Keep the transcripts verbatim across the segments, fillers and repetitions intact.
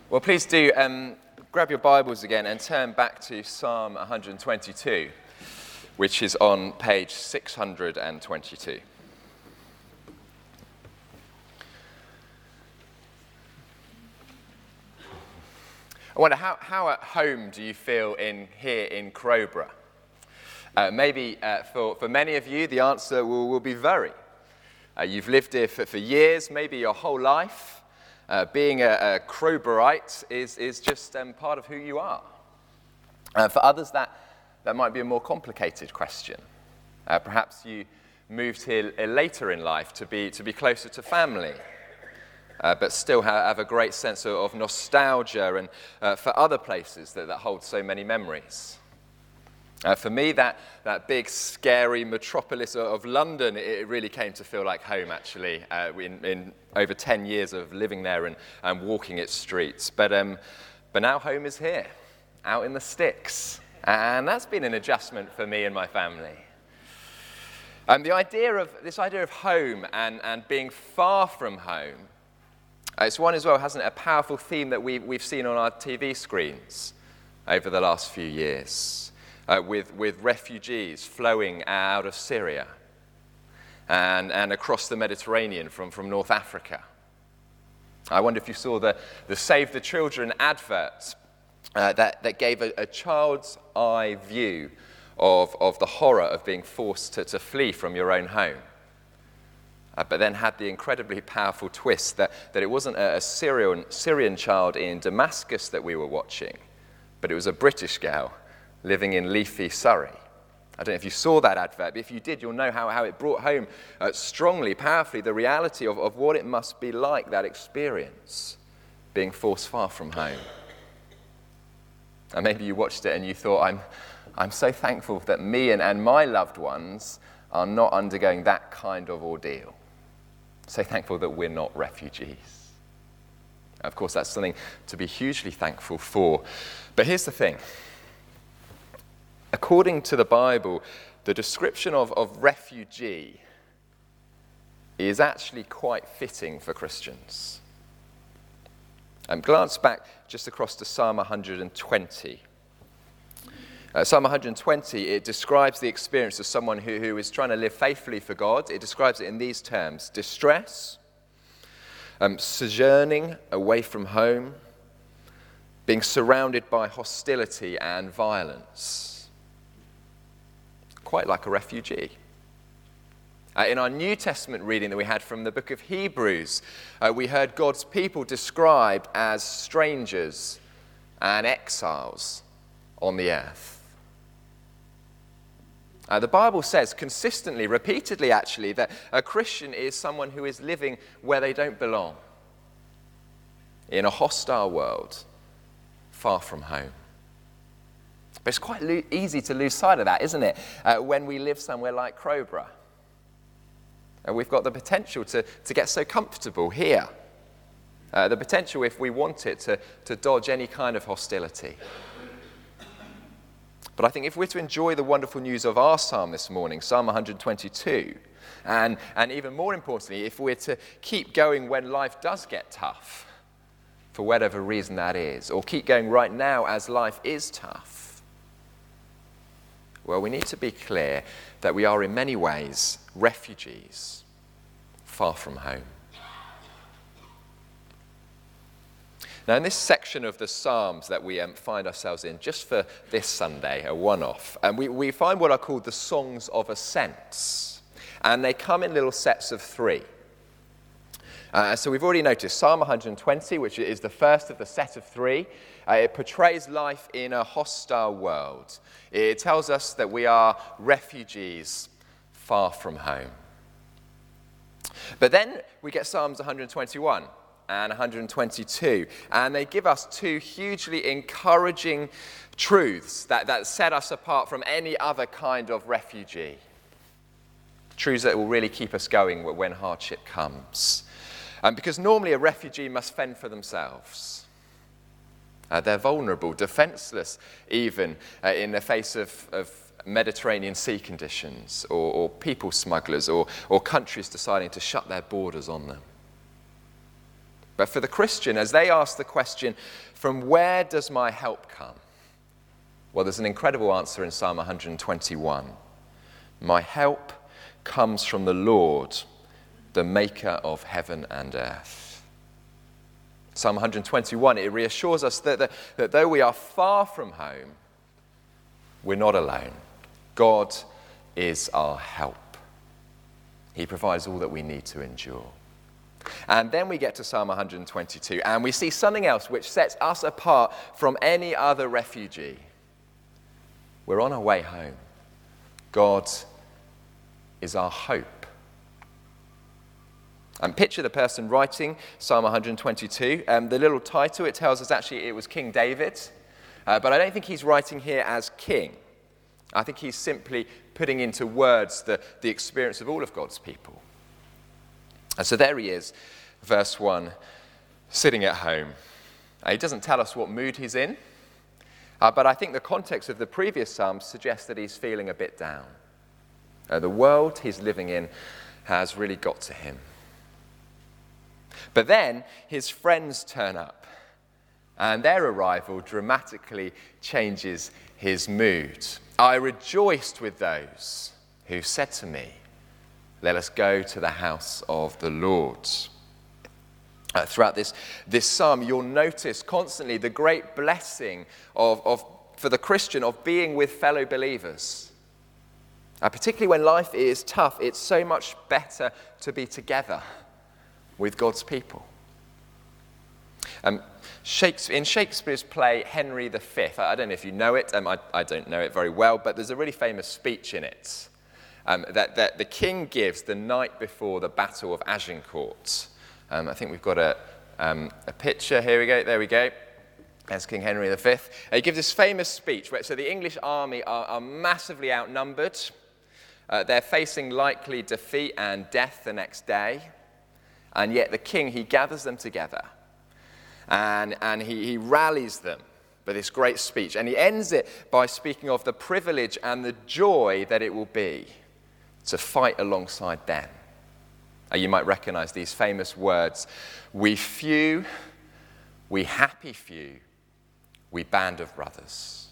Well, please do um, grab your Bibles again and turn back to Psalm one hundred twenty-two, which is on page six hundred twenty-two. I wonder, how, how at home do you feel in here in Crowborough? Uh, maybe uh, for, for many of you, the answer will, will be very. Uh, you've lived here for, for years, maybe your whole life. Uh, being a, a Crowboroughite is, is just um, part of who you are. Uh, for others, that, that might be a more complicated question. Uh, perhaps you moved here later in life to be, to be closer to family, uh, but still have, have a great sense of, of nostalgia and uh, for other places that, that hold so many memories. Uh, for me, that, that big, scary metropolis of London, it really came to feel like home, actually, uh, in, in over ten years of living there and, and walking its streets. But, um, but now home is here, out in the sticks. And that's been an adjustment for me and my family. Um, the idea of, this idea of home and, and being far from home, uh, it's one as well, hasn't it, a powerful theme that we've, we've seen on our T V screens over the last few years. Uh, with, with refugees flowing out of Syria and, and across the Mediterranean from, from North Africa. I wonder if you saw the, the Save the Children advert uh, that, that gave a, a child's eye view of, of the horror of being forced to, to flee from your own home. Uh, but then had the incredibly powerful twist that, that it wasn't a, a Syrian, Syrian child in Damascus that we were watching, but it was a British girl living in leafy Surrey. I don't know if you saw that advert, but if you did, you'll know how, how it brought home uh, strongly, powerfully, the reality of, of what it must be like, that experience, being forced far from home. And maybe you watched it and you thought, I'm, I'm so thankful that me and, and my loved ones are not undergoing that kind of ordeal. So thankful that we're not refugees. Of course, that's something to be hugely thankful for. But here's the thing. According to the Bible, the description of, of refugee is actually quite fitting for Christians. Um, glance back just across to Psalm one hundred twenty. Uh, Psalm one hundred twenty, it describes the experience of someone who, who is trying to live faithfully for God. It describes it in these terms: distress, um, sojourning away from home, being surrounded by hostility and violence. Quite like a refugee. Uh, in our New Testament reading that we had from the book of Hebrews, uh, we heard God's people described as strangers and exiles on the earth. Uh, the Bible says consistently, repeatedly actually, that a Christian is someone who is living where they don't belong, in a hostile world, far from home. But it's quite lo- easy to lose sight of that, isn't it, uh, when we live somewhere like Crowborough. And we've got the potential to, to get so comfortable here. Uh, the potential, if we want it, to, to dodge any kind of hostility. But I think if we're to enjoy the wonderful news of our psalm this morning, Psalm one hundred twenty-two, and, and even more importantly, if we're to keep going when life does get tough, for whatever reason that is, or keep going right now as life is tough, well, we need to be clear that we are in many ways refugees far from home. Now, in this section of the Psalms that we um, find ourselves in, just for this Sunday, a one-off, and we, we find what are called the Songs of Ascents, and they come in little sets of three. Uh, so we've already noticed Psalm one hundred twenty, which is the first of the set of three. Uh, it portrays life in a hostile world. It tells us that we are refugees far from home. But then we get Psalms one hundred twenty-one and one hundred twenty-two, and they give us two hugely encouraging truths that, that set us apart from any other kind of refugee. Truths that will really keep us going when hardship comes. Um, because normally a refugee must fend for themselves. Uh, they're vulnerable, defenseless even uh, in the face of, of Mediterranean sea conditions or, or people smugglers or, or countries deciding to shut their borders on them. But for the Christian, as they ask the question, from where does my help come? Well, there's an incredible answer in Psalm one hundred twenty-one. My help comes from the Lord, the maker of heaven and earth. Psalm one hundred twenty-one, it reassures us that, that, that though we are far from home, we're not alone. God is our help. He provides all that we need to endure. And then we get to Psalm one hundred twenty-two, and we see something else which sets us apart from any other refugee. We're on our way home. God is our hope. And picture the person writing Psalm one hundred twenty-two. Um, the little title, it tells us actually it was King David. Uh, but I don't think he's writing here as king. I think he's simply putting into words the, the experience of all of God's people. And so there he is, verse one, sitting at home. Uh, he doesn't tell us what mood he's in, uh, but I think the context of the previous psalm suggests that he's feeling a bit down. Uh, the world he's living in has really got to him. But then his friends turn up, and their arrival dramatically changes his mood. I rejoiced with those who said to me, let us go to the house of the Lord. Uh, throughout this, this psalm, you'll notice constantly the great blessing of, of for the Christian of being with fellow believers. Uh, particularly when life is tough, it's so much better to be together with God's people. Um, Shakespeare, in Shakespeare's play Henry the Fifth, I don't know if you know it, um, I, I don't know it very well, but there's a really famous speech in it um, that, that the king gives the night before the Battle of Agincourt. Um, I think we've got a, um, a picture. Here we go, there we go. There's King Henry the Fifth. He gives this famous speech where so the English army are, are massively outnumbered. Uh, they're facing likely defeat and death the next day. And yet the king, he gathers them together. And, and he, he rallies them with this great speech. And he ends it by speaking of the privilege and the joy that it will be to fight alongside them. And you might recognize these famous words, we few, we happy few, we band of brothers.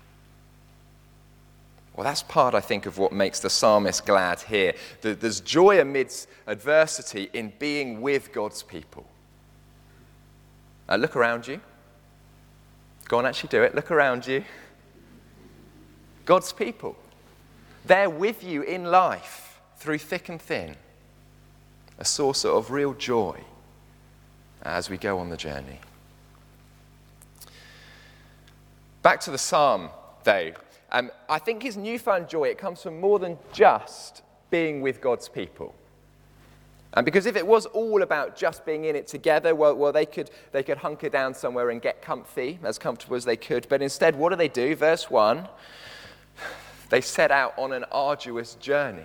Well, that's part, I think, of what makes the psalmist glad here. There's joy amidst adversity in being with God's people. Uh, look around you. Go on, actually do it. Look around you. God's people. They're with you in life through thick and thin. A source of real joy as we go on the journey. Back to the psalm, though. Um, I think his newfound joy, it comes from more than just being with God's people. And because if it was all about just being in it together, well, well they could they could hunker down somewhere and get comfy, as comfortable as they could. But instead, what do they do? Verse one, they set out on an arduous journey.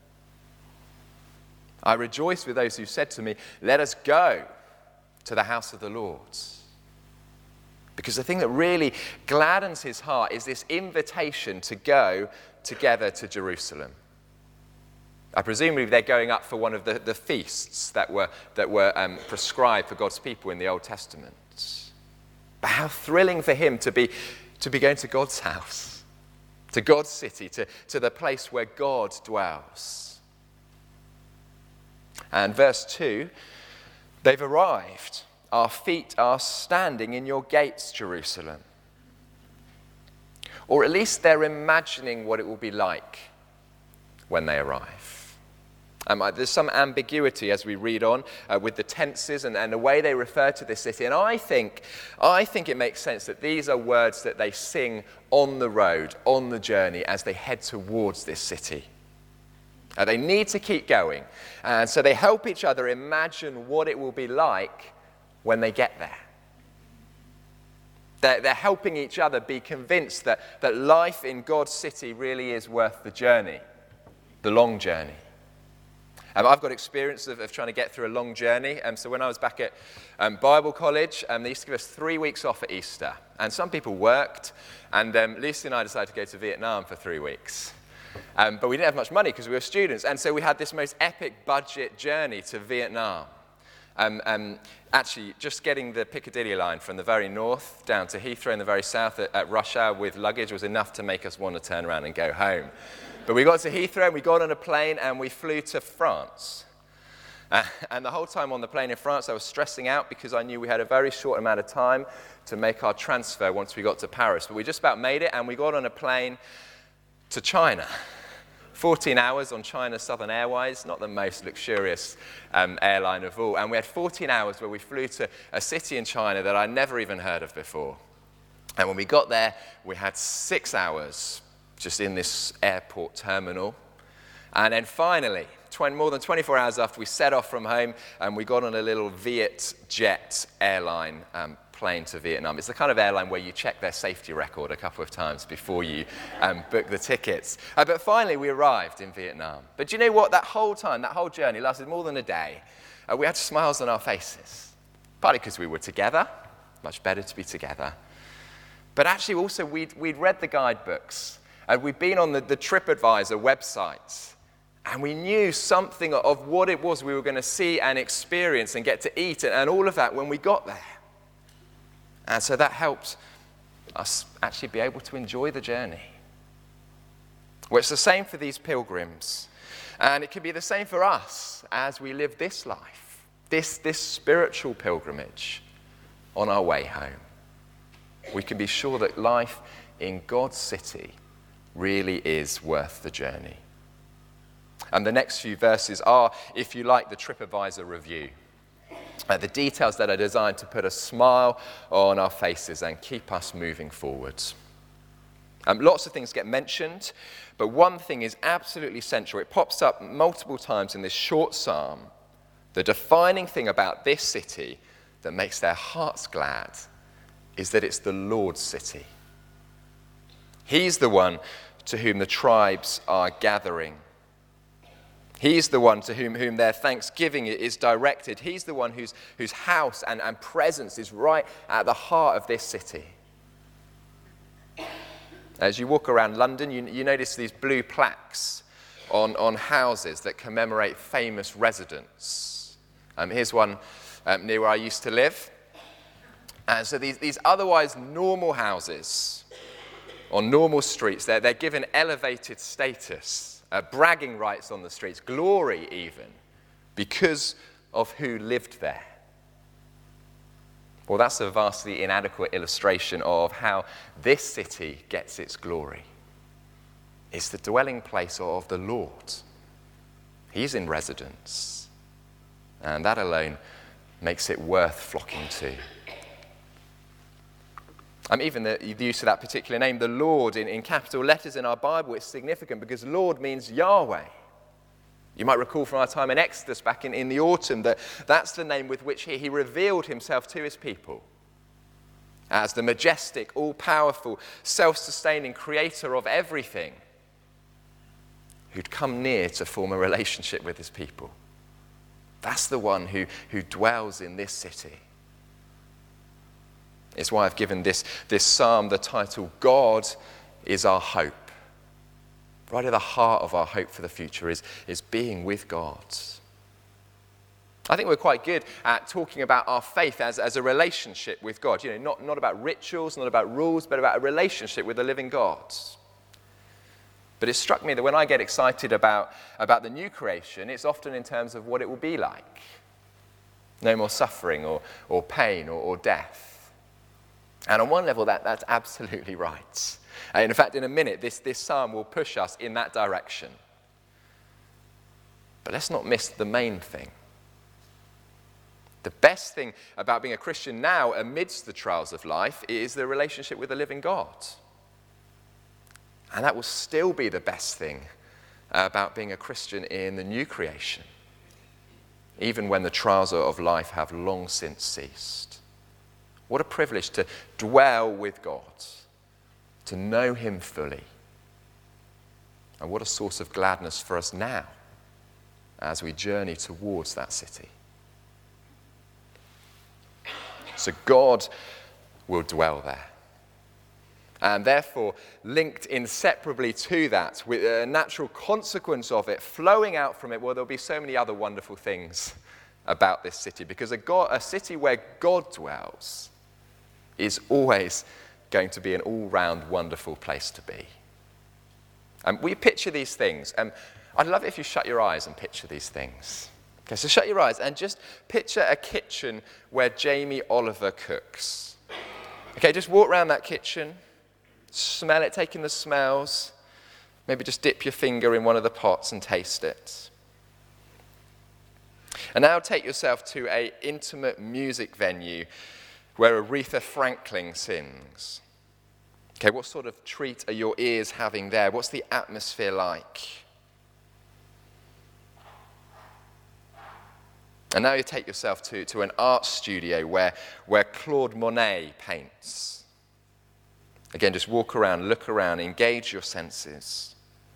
I rejoice with those who said to me, let us go to the house of the Lord. Because the thing that really gladdens his heart is this invitation to go together to Jerusalem. I presumably they're going up for one of the, the feasts that were, that were um, prescribed for God's people in the Old Testament. But how thrilling for him to be, to be going to God's house, to God's city, to, to the place where God dwells. And verse two, they've arrived. Our feet are standing in your gates, Jerusalem. Or at least they're imagining what it will be like when they arrive. Um, there's some ambiguity as we read on uh, with the tenses and, and the way they refer to this city. And I think, I think it makes sense that these are words that they sing on the road, on the journey, as they head towards this city. Uh, they need to keep going. And so they help each other imagine what it will be like when they get there. They're, they're helping each other be convinced that, that life in God's city really is worth the journey, the long journey. Um, I've got experience of, of trying to get through a long journey. Um, so when I was back at um, Bible college, um, they used to give us three weeks off at Easter. And some people worked. And um, Lucy and I decided to go to Vietnam for three weeks. Um, but we didn't have much money because we were students. And so we had this most epic budget journey to Vietnam. Um, um, actually, just getting the Piccadilly line from the very north down to Heathrow in the very south at, at rush hour with luggage was enough to make us want to turn around and go home. But we got to Heathrow, and we got on a plane, and we flew to France. Uh, and the whole time on the plane in France, I was stressing out because I knew we had a very short amount of time to make our transfer once we got to Paris. But we just about made it, and we got on a plane to China. fourteen hours on China Southern Airways, not the most luxurious um, airline of all. And we had fourteen hours where we flew to a city in China that I'd never even heard of before. And when we got there, we had six hours just in this airport terminal. And then finally, twenty, more than twenty-four hours after we set off from home, and we got on a little VietJet airline um, plane to Vietnam. It's the kind of airline where you check their safety record a couple of times before you um, book the tickets. Uh, but finally, we arrived in Vietnam. But do you know what? That whole time, that whole journey lasted more than a day. Uh, we had smiles on our faces, partly because we were together, much better to be together. But actually, also, we'd, we'd read the guidebooks, and we'd been on the, the TripAdvisor website, and we knew something of what it was we were going to see and experience and get to eat and, and all of that when we got there. And so that helped us actually be able to enjoy the journey. Well, it's the same for these pilgrims. And it can be the same for us as we live this life, this, this spiritual pilgrimage on our way home. We can be sure that life in God's city really is worth the journey. And the next few verses are, if you like, the TripAdvisor review. Uh, the details that are designed to put a smile on our faces and keep us moving forwards. Um, lots of things get mentioned, but one thing is absolutely central. It pops up multiple times in this short psalm. The defining thing about this city that makes their hearts glad is that it's the Lord's city. He's the one to whom the tribes are gathering. He's the one to whom, whom their thanksgiving is directed. He's the one whose, whose house and, and presence is right at the heart of this city. As you walk around London, you, you notice these blue plaques on, on houses that commemorate famous residents. Um, here's one um, near where I used to live. And so these, these otherwise normal houses on normal streets, they're, they're given elevated status. Uh, bragging rights on the streets, glory even, because of who lived there. Well, that's a vastly inadequate illustration of how this city gets its glory. It's the dwelling place of the Lord. He's in residence, and that alone makes it worth flocking to. Um, even the, the use of that particular name, the Lord, in, in capital letters in our Bible, it's significant because Lord means Yahweh. You might recall from our time in Exodus back in, in the autumn that that's the name with which he, he revealed himself to his people as the majestic, all-powerful, self-sustaining creator of everything who'd come near to form a relationship with his people. That's the one who, who dwells in this city. It's why I've given this, this psalm the title, God is our hope. Right at the heart of our hope for the future is, is being with God. I think we're quite good at talking about our faith as, as a relationship with God. You know, not, not about rituals, not about rules, but about a relationship with the living God. But it struck me that when I get excited about, about the new creation, it's often in terms of what it will be like. No more suffering or, or pain or, or death. And on one level, that, that's absolutely right. And in fact, in a minute, this, this psalm will push us in that direction. But let's not miss the main thing. The best thing about being a Christian now amidst the trials of life is the relationship with the living God. And that will still be the best thing about being a Christian in the new creation, even when the trials of life have long since ceased. What a privilege to dwell with God, to know him fully. And what a source of gladness for us now as we journey towards that city. So God will dwell there. And therefore, linked inseparably to that, with a natural consequence of it, flowing out from it, well, there'll be so many other wonderful things about this city, because a, God, a city where God dwells is always going to be an all-round wonderful place to be. Um, we picture these things. Um, I'd love it if you shut your eyes and picture these things. Okay, so shut your eyes and just picture a kitchen where Jamie Oliver cooks. Okay, just walk around that kitchen, smell it, take in the smells, maybe just dip your finger in one of the pots and taste it. And now take yourself to an intimate music venue where Aretha Franklin sings. Okay, what sort of treat are your ears having there? What's the atmosphere like? And now you take yourself to, to an art studio where, where Claude Monet paints. Again, just walk around, look around, engage your senses.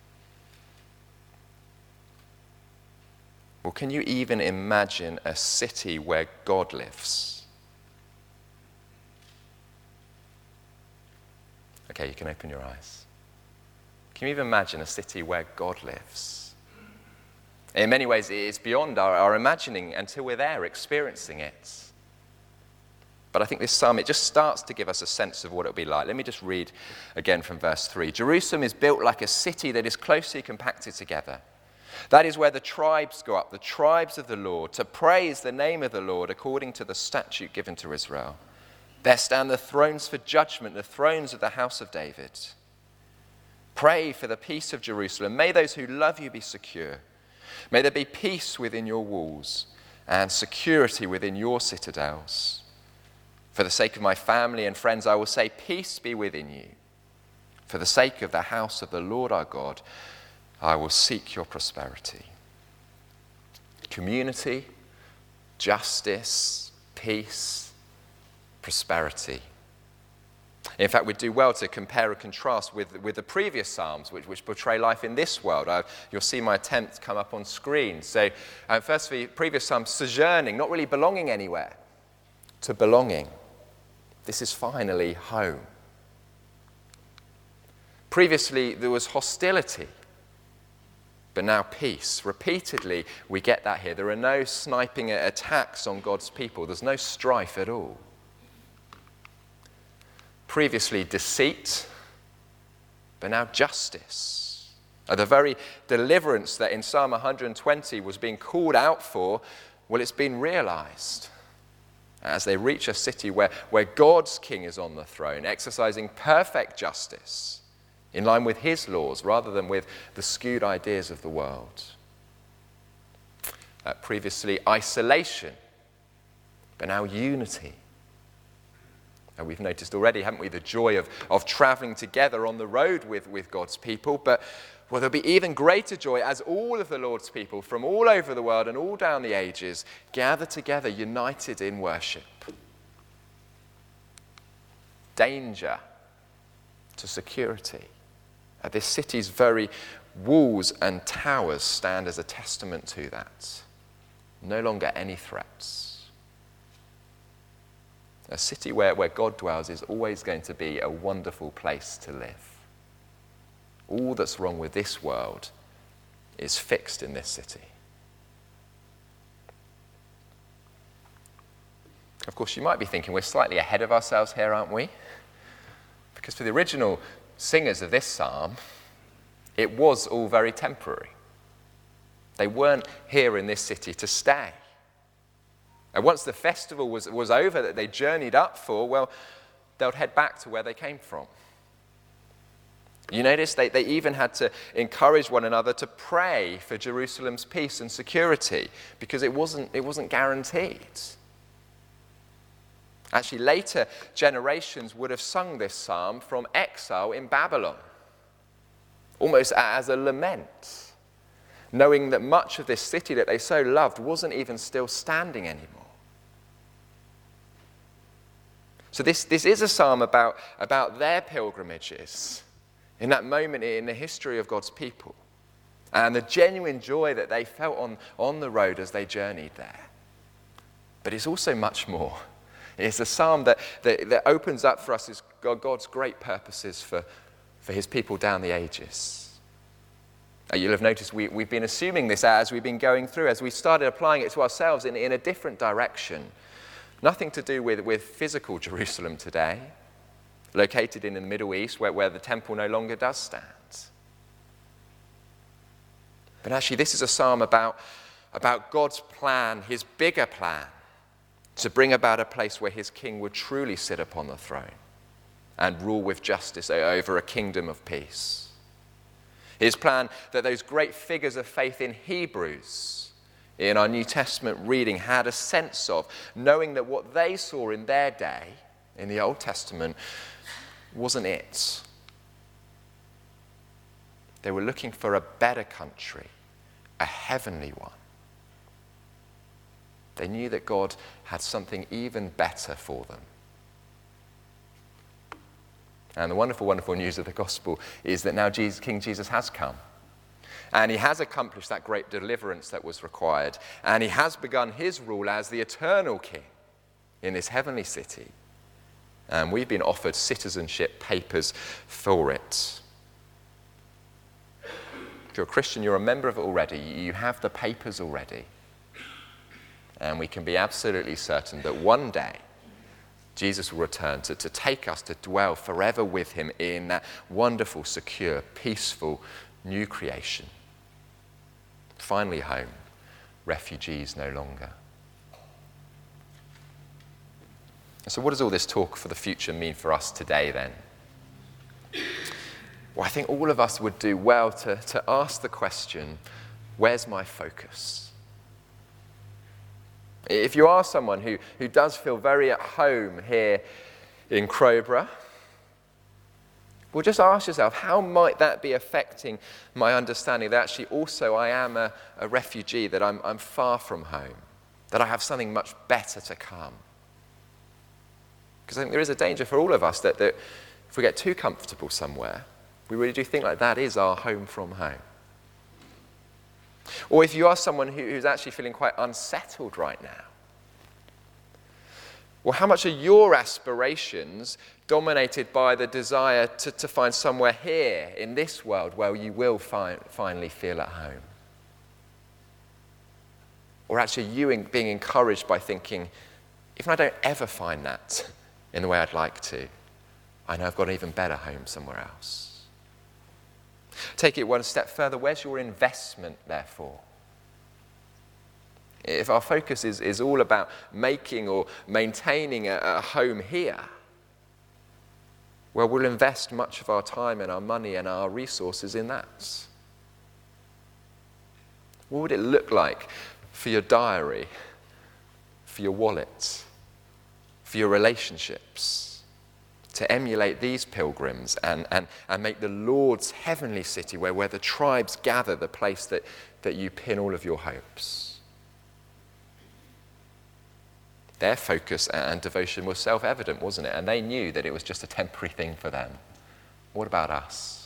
Or can you even imagine a city where God lives? Okay, you can open your eyes. Can you even imagine a city where God lives? In many ways, it's beyond our, our imagining until we're there experiencing it. But I think this psalm, it just starts to give us a sense of what it'll be like. Let me just read again from verse three. Jerusalem is built like a city that is closely compacted together. That is where the tribes go up, the tribes of the Lord, to praise the name of the Lord according to the statute given to Israel. There stand the thrones for judgment, the thrones of the house of David. Pray for the peace of Jerusalem. May those who love you be secure. May there be peace within your walls and security within your citadels. For the sake of my family and friends, I will say, peace be within you. For the sake of the house of the Lord our God, I will seek your prosperity. Community, justice, peace, prosperity. In fact, we'd do well to compare and contrast with, with the previous Psalms, which, which portray life in this world. Uh, you'll see my attempt come up on screen. So, uh, firstly, previous Psalms, sojourning, not really belonging anywhere, to belonging. This is finally home. Previously, there was hostility, but now peace. Repeatedly, we get that here. There are no sniping attacks on God's people. There's no strife at all. Previously, deceit, but now justice. The very deliverance that in Psalm one hundred twenty was being called out for, well, it's been realized as they reach a city where, where God's king is on the throne, exercising perfect justice in line with his laws rather than with the skewed ideas of the world. Uh, previously, isolation, but now unity. And we've noticed already, haven't we, the joy of, of traveling together on the road with, with God's people. But well, there'll be even greater joy as all of the Lord's people from all over the world and all down the ages gather together, united in worship. Danger to security. Uh, this city's very walls and towers stand as a testament to that. No longer any threats. A city where, where God dwells is always going to be a wonderful place to live. All that's wrong with this world is fixed in this city. Of course, you might be thinking we're slightly ahead of ourselves here, aren't we? Because for the original singers of this psalm, it was all very temporary. They weren't here in this city to stay. And once the festival was, was over that they journeyed up for, well, they'll head back to where they came from. You notice they, they even had to encourage one another to pray for Jerusalem's peace and security because it wasn't, it wasn't guaranteed. Actually, later generations would have sung this psalm from exile in Babylon, almost as a lament, knowing that much of this city that they so loved wasn't even still standing anymore. So this, this is a psalm about, about their pilgrimages in that moment in the history of God's people and the genuine joy that they felt on, on the road as they journeyed there. But it's also much more. It's a psalm that, that, that opens up for us as God's great purposes for, for his people down the ages. Uh, you'll have noticed we, we've been assuming this as we've been going through, as we started applying it to ourselves in, in a different direction. Nothing to do with, with physical Jerusalem today, located in the Middle East where, where the temple no longer does stand. But actually, this is a psalm about, about God's plan, his bigger plan, to bring about a place where his king would truly sit upon the throne and rule with justice over a kingdom of peace. His plan that those great figures of faith in Hebrews, in our New Testament reading, had a sense of, knowing that what they saw in their day, in the Old Testament, wasn't it. They were looking for a better country, a heavenly one. They knew that God had something even better for them. And the wonderful, wonderful news of the gospel is that now Jesus, King Jesus has come. And he has accomplished that great deliverance that was required. And he has begun his rule as the eternal king in this heavenly city. And we've been offered citizenship papers for it. If you're a Christian, you're a member of it already. You have the papers already. And we can be absolutely certain that one day Jesus will return to, to take us to dwell forever with him in that wonderful, secure, peaceful new creation. Finally home, refugees no longer. So what does all this talk for the future mean for us today then? Well, I think all of us would do well to, to ask the question, where's my focus? If you are someone who, who does feel very at home here in Crowborough, well, just ask yourself, how might that be affecting my understanding that actually also I am a, a refugee, that I'm, I'm far from home, that I have something much better to come? Because I think there is a danger for all of us that, that if we get too comfortable somewhere, we really do think like that is our home from home. Or if you are someone who, who's actually feeling quite unsettled right now, well, how much are your aspirations dominated by the desire to, to find somewhere here in this world where you will fi- finally feel at home? Or actually you in, being encouraged by thinking, if I don't ever find that in the way I'd like to, I know I've got an even better home somewhere else. Take it one step further. Where's your investment, therefore? If our focus is, is all about making or maintaining a, a home here, well, we'll invest much of our time and our money and our resources in that. What would it look like for your diary, for your wallet, for your relationships, to emulate these pilgrims and, and, and make the Lord's heavenly city, where, where the tribes gather, the place that, that you pin all of your hopes? Their focus and devotion was self-evident, wasn't it? And they knew that it was just a temporary thing for them. What about us?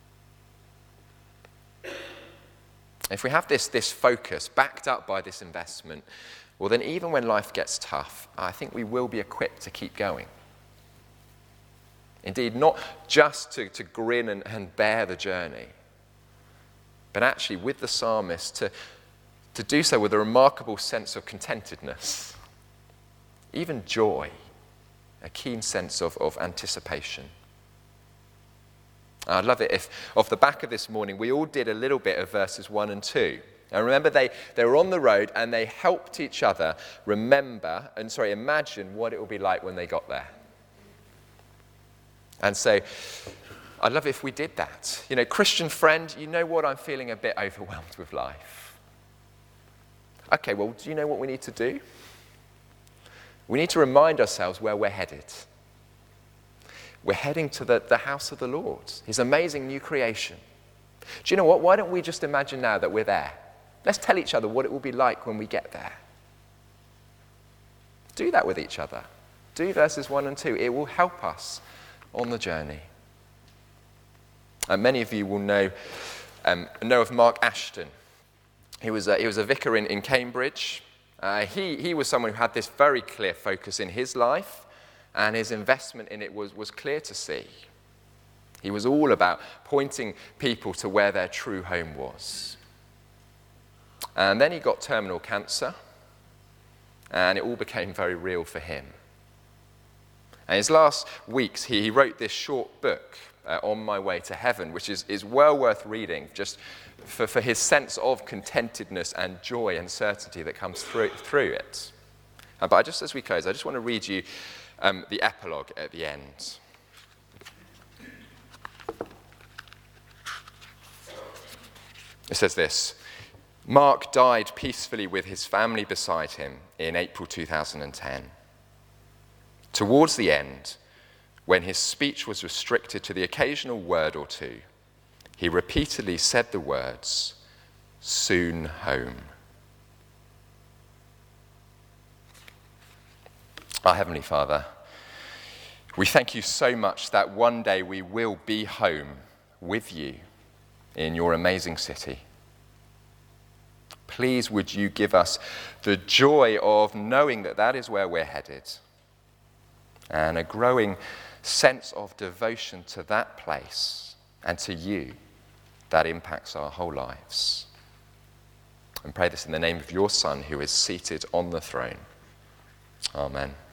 If we have this, this focus backed up by this investment, well then even when life gets tough, I think we will be equipped to keep going. Indeed, not just to, to grin and, and bear the journey, but actually with the psalmist to, to do so with a remarkable sense of contentedness, even joy, a keen sense of, of anticipation. I'd love it if, off the back of this morning, we all did a little bit of verses one and two. And remember, they, they were on the road and they helped each other remember, and sorry, imagine what it will be like when they got there. And so, I'd love it if we did that. You know, Christian friend, you know what? I'm feeling a bit overwhelmed with life. Okay, well, do you know what we need to do? We need to remind ourselves where we're headed. We're heading to the, the house of the Lord, his amazing new creation. Do you know what? Why don't we just imagine now that we're there? Let's tell each other what it will be like when we get there. Do that with each other. Do verses one and two. It will help us on the journey. And many of you will know, um, know of Mark Ashton. He was a, he was a vicar in, in Cambridge. Uh, he, he was someone who had this very clear focus in his life, and his investment in it was, was clear to see. He was all about pointing people to where their true home was. And then he got terminal cancer, and it all became very real for him. And his last weeks, he, he wrote this short book, uh, On My Way to Heaven, which is, is well worth reading, just for, for his sense of contentedness and joy and certainty that comes through, through it. Uh, but I just as we close, I just want to read you um, the epilogue at the end. It says this: Mark died peacefully with his family beside him in April two thousand ten. Towards the end, when his speech was restricted to the occasional word or two, he repeatedly said the words, "Soon home." Our Heavenly Father, we thank you so much that one day we will be home with you in your amazing city. Please would you give us the joy of knowing that that is where we're headed, and a growing sense of devotion to that place and to you that impacts our whole lives. And pray this in the name of your Son, who is seated on the throne. Amen.